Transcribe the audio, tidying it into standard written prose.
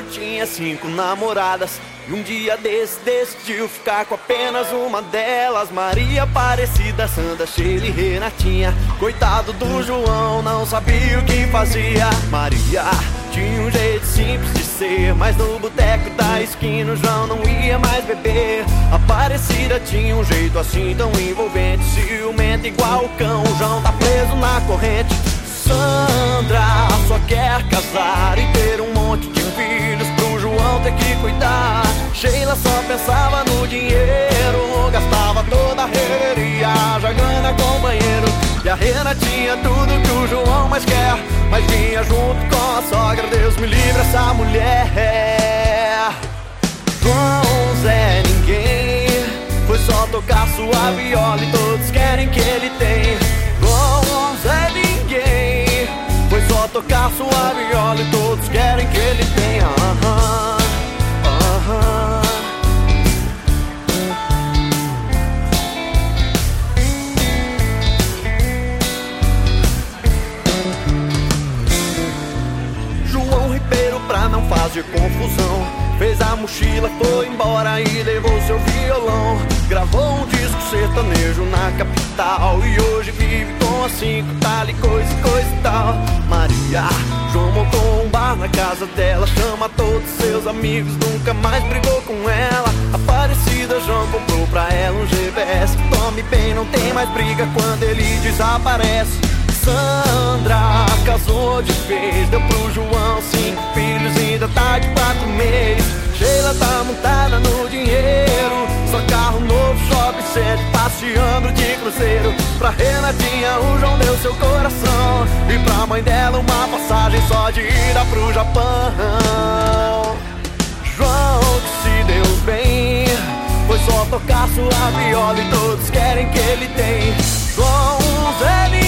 tinha 5 namoradas e um dia desse decidiu ficar com apenas uma delas. Maria Aparecida, Sandra, Sheila e Renatinha. Coitado do João, não sabia o que fazia. Maria tinha um jeito simples de ser, mas no boteco da esquina o João não ia mais beber. Aparecida tinha um jeito assim tão envolvente, ciumento igual o cão, o João tá preso na corrente. Sandra só quer casar e ter um monte de filhos pro João ter que cuidar. Sheila só pensava no dinheiro, gastava toda a reveria jogando a companheiro. E a Rena tinha tudo que o João mais quer, mas vinha junto com a sogra. Deus me livre essa mulher. João Zé Ninguém foi só tocar sua viola e todos querem que ele tem. João Zé Ninguém foi só tocar sua viola e todos querem que ele tenha. João Ribeiro, pra não fazer confusão, fez a mochila, foi embora e levou seu violão. Gravou um disco sertanejo na capital e hoje vive com a 5, tal e coisa e tal. Maria João montou um bar na casa dela, chama todos seus amigos, nunca mais brigou com ela. Aparecida, João comprou pra ela um GPS. Tome bem, não tem mais briga quando ele desaparece. Sandra casou de vez, deu pro João 5 filhos, ainda tá de 4 meses. Sheila tá montada no dinheiro, só carro novo, shopping center, passeando de cruzeiro. Pra Renatinha o João deu seu coração, e pra mãe dela uma passagem só de ida pro Japão. João que se deu bem, foi só tocar sua viola e todos querem que ele tem. João Zé